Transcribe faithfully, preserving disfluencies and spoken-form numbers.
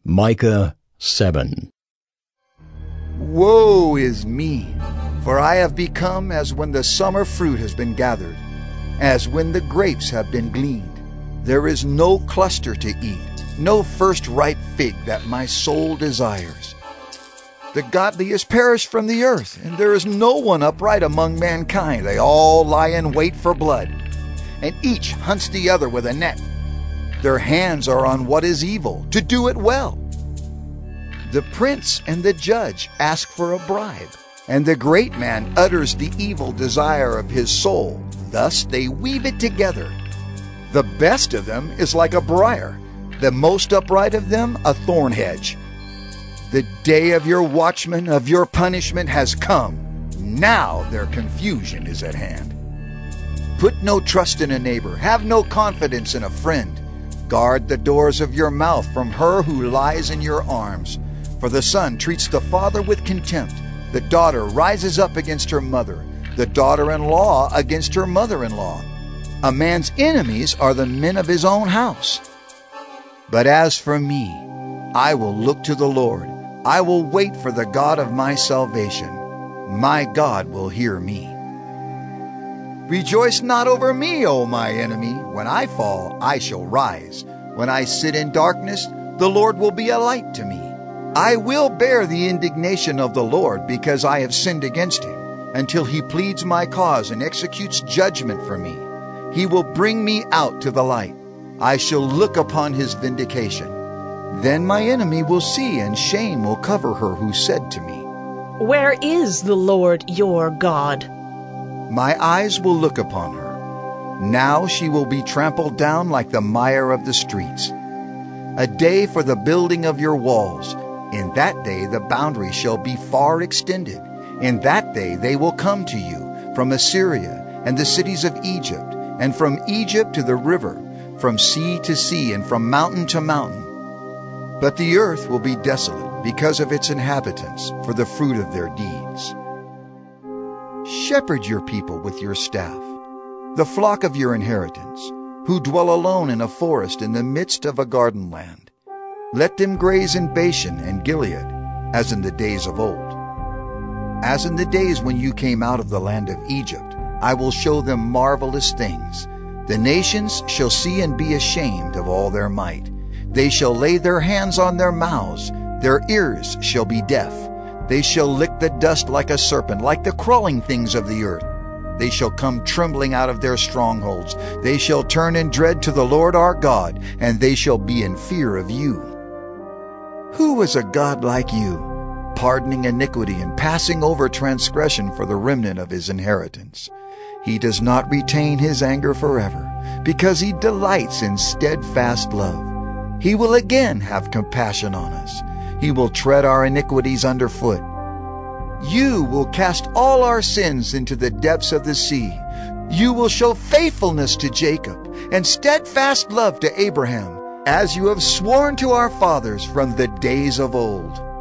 Micah seven. Woe is me, for I have become as when the summer fruit has been gathered, as when the grapes have been gleaned. There is no cluster to eat, no first ripe fig that my soul desires. The godliest perish from the earth, and there is no one upright among mankind. They all lie in wait for blood, and each hunts the other with a net. Their hands are on what is evil, to do it well. The prince and the judge ask for a bribe, and the great man utters the evil desire of his soul. Thus they weave it together. The best of them is like a briar, the most upright of them a thorn hedge. The day of your watchman, of your punishment, has come. Now their confusion is at hand. Put no trust in a neighbor. Have no confidence in a friend. Guard the doors of your mouth from her who lies in your arms. For the son treats the father with contempt. The daughter rises up against her mother. The daughter-in-law against her mother-in-law. A man's enemies are the men of his own house. But as for me, I will look to the Lord. I will wait for the God of my salvation. My God will hear me. Rejoice not over me, O my enemy. When I fall, I shall rise. When I sit in darkness, the Lord will be a light to me. I will bear the indignation of the Lord because I have sinned against him, until he pleads my cause and executes judgment for me. He will bring me out to the light. I shall look upon his vindication. Then my enemy will see, and shame will cover her who said to me, Where is the Lord your God? My eyes will look upon her. Now she will be trampled down like the mire of the streets. A day for the building of your walls. In that day the boundary shall be far extended. In that day they will come to you from Assyria and the cities of Egypt, and from Egypt to the river, from sea to sea, and from mountain to mountain. But the earth will be desolate because of its inhabitants, for the fruit of their deeds. Shepherd your people with your staff, the flock of your inheritance, who dwell alone in a forest in the midst of a garden land. Let them graze in Bashan and Gilead, as in the days of old. As in the days when you came out of the land of Egypt, I will show them marvelous things. The nations shall see and be ashamed of all their might. They shall lay their hands on their mouths, their ears shall be deaf. They shall lick the dust like a serpent, like the crawling things of the earth. They shall come trembling out of their strongholds. They shall turn in dread to the Lord our God, and they shall be in fear of you. Who is a God like you, pardoning iniquity and passing over transgression for the remnant of his inheritance? He does not retain his anger forever, because he delights in steadfast love. He will again have compassion on us. He will tread our iniquities underfoot. You will cast all our sins into the depths of the sea. You will show faithfulness to Jacob and steadfast love to Abraham, as you have sworn to our fathers from the days of old.